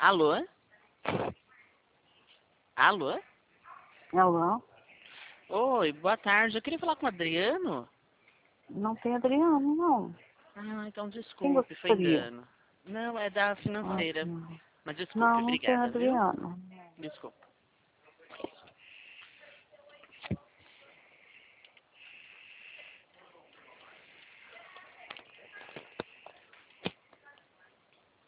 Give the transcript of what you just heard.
Alô? Alô? Alô? Oi, boa tarde. Eu queria falar com o Adriano. Não tem Adriano, não. Ah, então Quem desculpe, foi gostaria? engano. Não, é da financeira. Não, Mas desculpe, não tem obrigada, viu? Adriano. Desculpe.